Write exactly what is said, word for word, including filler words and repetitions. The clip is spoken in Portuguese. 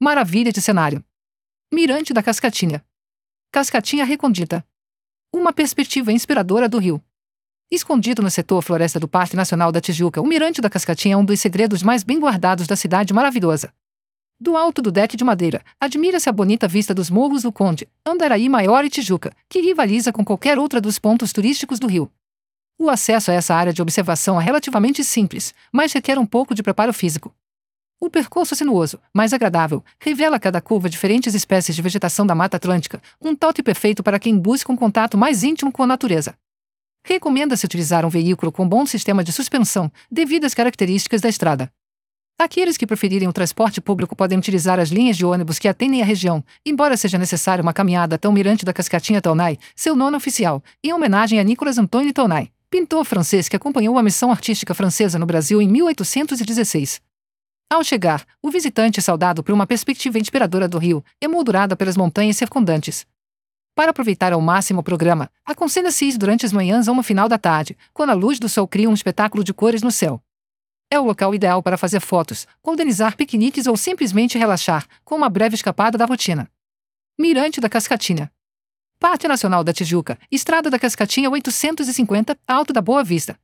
Maravilha de cenário. Mirante da Cascatinha. Cascatinha recôndita. Uma perspectiva inspiradora do rio. Escondido no setor floresta do Parque Nacional da Tijuca, o Mirante da Cascatinha é um dos segredos mais bem guardados da cidade maravilhosa. Do alto do deck de madeira, admira-se a bonita vista dos morros do Conde, Andaraí Maior e Tijuca, que rivaliza com qualquer outra dos pontos turísticos do rio. O acesso a essa área de observação é relativamente simples, mas requer um pouco de preparo físico. O percurso sinuoso, mais agradável, revela a cada curva diferentes espécies de vegetação da Mata Atlântica, um toque perfeito para quem busca um contato mais íntimo com a natureza. Recomenda-se utilizar um veículo com bom sistema de suspensão, devido às características da estrada. Aqueles que preferirem o transporte público podem utilizar as linhas de ônibus que atendem a região, embora seja necessária uma caminhada até o Mirante da Cascatinha Taunay, seu nome oficial, em homenagem a Nicolas Antoine Taunay, pintor francês que acompanhou a missão artística francesa no Brasil em mil oitocentos e dezesseis. Ao chegar, o visitante é saudado por uma perspectiva inspiradora do rio, emoldurada pelas montanhas circundantes. Para aproveitar ao máximo o programa, aconselha-se ir durante as manhãs ou no final da tarde, quando a luz do sol cria um espetáculo de cores no céu. É o local ideal para fazer fotos, organizar piqueniques ou simplesmente relaxar, com uma breve escapada da rotina. Mirante da Cascatinha. Parque Nacional da Tijuca, Estrada da Cascatinha oitocentos e cinquenta, Alto da Boa Vista.